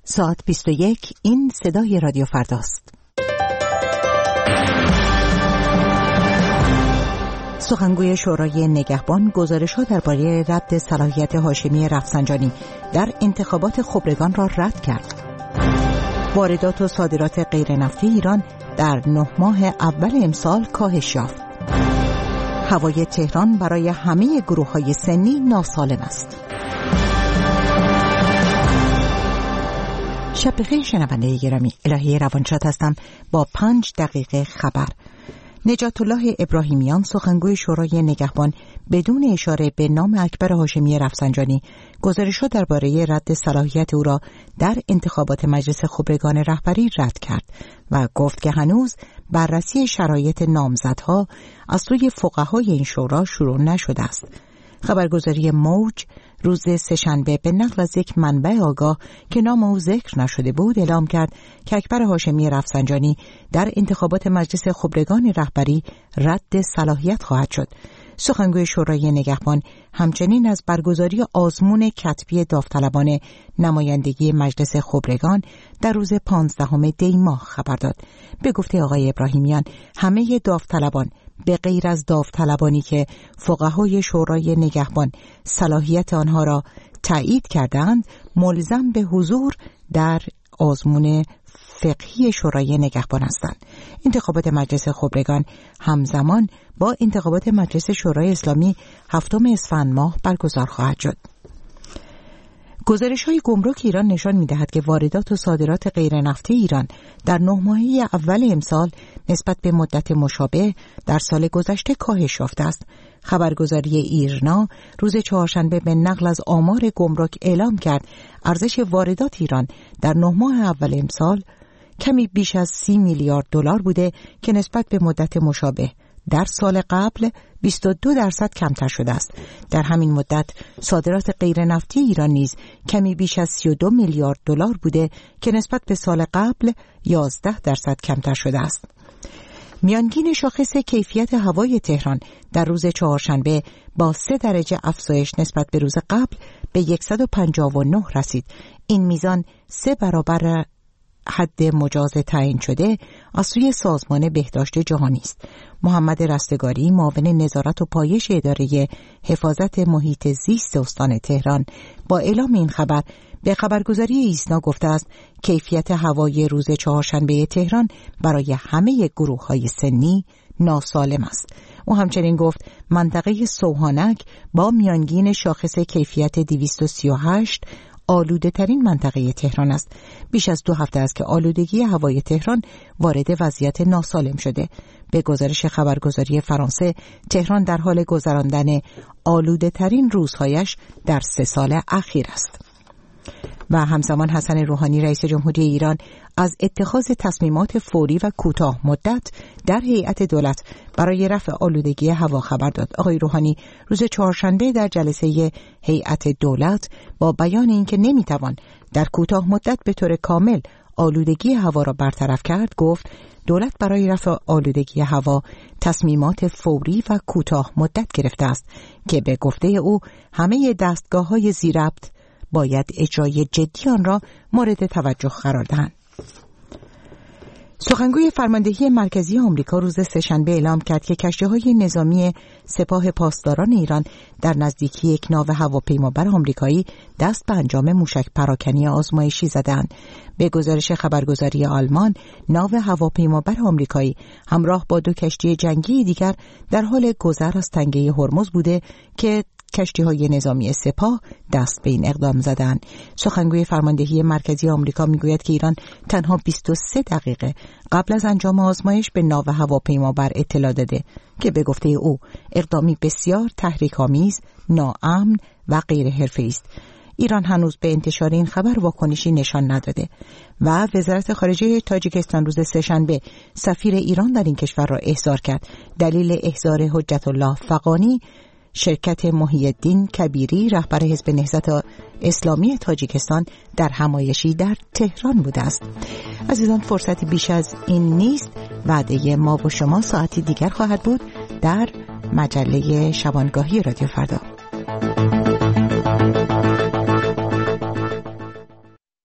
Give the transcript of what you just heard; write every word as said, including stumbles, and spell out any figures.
ساعت بیست و یک. این صدای رادیو فرداست. سخنگوی شورای نگهبان گزارش‌ها درباره رد صلاحیت هاشمی رفسنجانی در انتخابات خبرگان را رد کرد. واردات و صادرات غیرنفتی ایران در نه ماه اول امسال کاهش یافت. هوای تهران برای همه گروه‌های سنی ناسالم است. شب بخیر شنونده گرامی، الهی روانشاد هستم با پنج دقیقه خبر. نجات الله ابراهیمیان سخنگوی شورای نگهبان بدون اشاره به نام اکبر هاشمی رفسنجانی گزارش‌ها درباره رد صلاحیت او را در انتخابات مجلس خبرگان رهبری رد کرد و گفت که هنوز بررسی شرایط نامزدها از سوی فقهای این شورا شروع نشده است. خبرگزاری موج روز سه‌شنبه به نقل از یک منبع آگاه که نام او ذکر نشده بود اعلام کرد که اکبر هاشمی رفسنجانی در انتخابات مجلس خبرگان رهبری رد صلاحیت خواهد شد. سخنگوی شورای نگهبان همچنین از برگزاری آزمون کتبی داوطلبان نمایندگی مجلس خبرگان در روز پانزدهم دی ماه خبر داد. به گفته آقای ابراهیمیان همه داوطلبان به غیر از داوطلبانی که فقهای شورای نگهبان صلاحیت آنها را تایید کردند ملزم به حضور در آزمون فقهی شورای نگهبان هستند. انتخابات مجلس خبرگان همزمان با انتخابات مجلس شورای اسلامی هفتم اسفند ماه برگزار خواهد شد. گزارش‌های گمرک ایران نشان می‌دهد که واردات و صادرات غیرنفتی ایران در نه ماهه اول امسال نسبت به مدت مشابه در سال گذشته کاهش یافته است. خبرگزاری ایرنا روز چهارشنبه به نقل از آمار گمرک اعلام کرد ارزش واردات ایران در نه ماه اول امسال کمی بیش از سی میلیارد دلار بوده که نسبت به مدت مشابه در سال قبل بیست و دو درصد کمتر شده است. در همین مدت صادرات غیرنفتی ایران نیز کمی بیش از سی و دو میلیارد دلار بوده که نسبت به سال قبل یازده درصد کمتر شده است. میانگین شاخص کیفیت هوای تهران در روز چهارشنبه با سه درجه افزایش نسبت به روز قبل به صد و پنجاه و نه رسید. این میزان سه برابر حد مجاز تعیین شده از سوی سازمان بهداشت جهانی است. محمد رستگاری معاون نظارت و پایش اداره حفاظت محیط زیست استان تهران با اعلام این خبر به خبرگزاری ایسنا گفته است کیفیت هوای روز چهارشنبه تهران برای همه گروه‌های سنی ناسالم است. او همچنین گفت منطقه سوهانک با میانگین شاخص کیفیت دویست و سی و هشت آلوده ترین منطقه تهران است. بیش از دو هفته است که آلودگی هوای تهران وارد وضعیت ناسالم شده. به گزارش خبرگزاری فرانسه تهران در حال گذراندن آلوده ترین روزهایش در سه سال اخیر است. و همزمان حسن روحانی رئیس جمهوری ایران از اتخاذ تصمیمات فوری و کوتاه مدت در هیئت دولت برای رفع آلودگی هوا خبر داد. آقای روحانی روز چهارشنبه در جلسه هیئت دولت با بیان اینکه نمیتوان در کوتاه مدت به طور کامل آلودگی هوا را برطرف کرد گفت دولت برای رفع آلودگی هوا تصمیمات فوری و کوتاه مدت گرفته است که به گفته او همه دستگاه‌های ذی‌ربط باید اجرای جدی آن را مورد توجه قرار دهند. سخنگوی فرماندهی مرکزی آمریکا روز سه‌شنبه اعلام کرد که کشتی‌های نظامی سپاه پاسداران ایران در نزدیکی یک ناو هواپیمابر آمریکایی دست به انجام موشک پراکنی آزمایشی زدند. به گزارش خبرگزاری آلمان، ناو هواپیمابر آمریکایی همراه با دو کشتی جنگی دیگر در حال گذر از تنگه هرمز بوده که کشتی‌های نظامی سپاه دست به این اقدام زدند. سخنگوی فرماندهی مرکزی آمریکا میگوید که ایران تنها بیست و سه دقیقه قبل از انجام آزمایش به ناو هواپیمابر اطلاع داده که به گفته او اقدامی بسیار تحریک‌آمیز، ناامن و غیر حرفه‌ای است. ایران هنوز به انتشار این خبر واکنشی نشان نداده و وزارت خارجه تاجیکستان روز سه‌شنبه سفیر ایران در این کشور را احضار کرد. دلیل احضار حجت الله فغانی شرکت محی الدین کبیری رهبر حزب نهضت اسلامی تاجیکستان در همایشی در تهران بوده است. عزیزان فرصت بیش از این نیست. وعده ما با شما ساعتی دیگر خواهد بود در مجله شبانگاهی رادیو فردا.